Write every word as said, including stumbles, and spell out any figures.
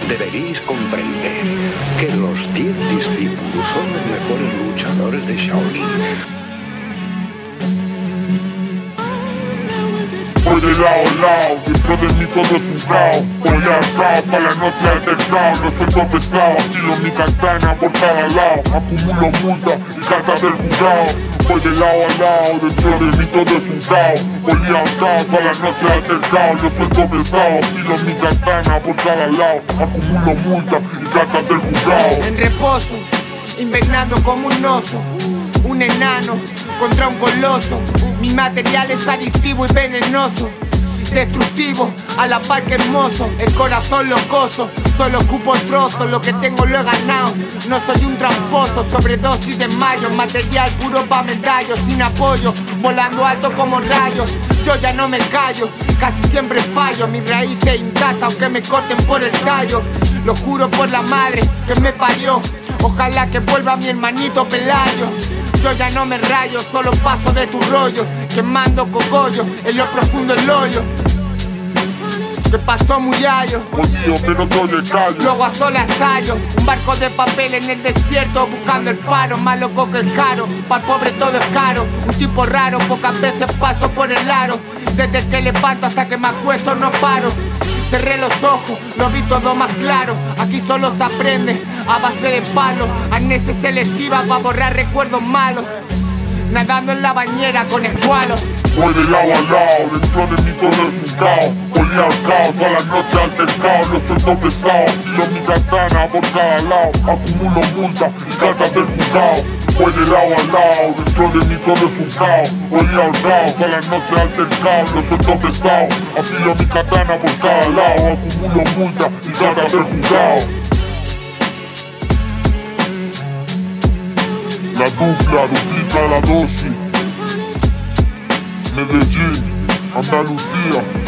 Deberíais comprender que los diez discípulos son los mejores luchadores de Shaolin. Voy de lado a lado, dentro de mí todo es un caos. Voy al caos, para la noche altercado. No soy todo pesado, afilo mi katana por cada lado. Acumulo multa y cartas del juzgado. Voy de lado a lado, dentro de mí todo es un caos. Voy al caos, para la noche altercado. No soy todo pesado, afilo mi katana por cada lado. Acumulo multa y cartas del juzgado. En reposo, invernando como un oso, un enano contra un coloso. Mi material es adictivo y venenoso, destructivo a la par que hermoso. El corazón locoso, solo ocupo trozos. Lo que tengo lo he ganado, no soy un tramposo. Sobredosis de mayo, material puro pa' medallos. Sin apoyo, volando alto como rayos. Yo ya no me callo, casi siempre fallo. Mis raíces intactas aunque me corten por el tallo. Lo juro por la madre que me parió. Ojalá que vuelva mi hermanito Pelayo. Yo ya no me rayo, solo paso de tu rollo, quemando cogollo en lo profundo el hoyo. Que pasó muy allo, Jodido, pero todo el callo. luego a solas estallo. Un barco de papel en el desierto buscando el faro, más loco que el caro. Pa'l pobre todo es caro, un tipo raro, pocas veces paso por el aro. Desde que levanto hasta que me acuesto no paro. Cerré los ojos, lo vi todo más claro. Aquí solo se aprende a base de palos. Amnesia selectiva para borrar recuerdos malos. Nadando en la bañera con escualos. Voy de lado a lado, dentro de mí todo es un caos. Voy al caos, toda la noche altercado. No soy todo pesado, filo mi katana por cada lado. Acumulo multa y cartas del juzgado. Voy de lado a lado, dentro de mí todo es un caos. Voy al caos, toda la noche altercado. No soy todo pesado, afilo mi katana por cada lado. Acumulo multa y cartas del juzgado. La dupla duplica la dosis. Medellín, Andalucía.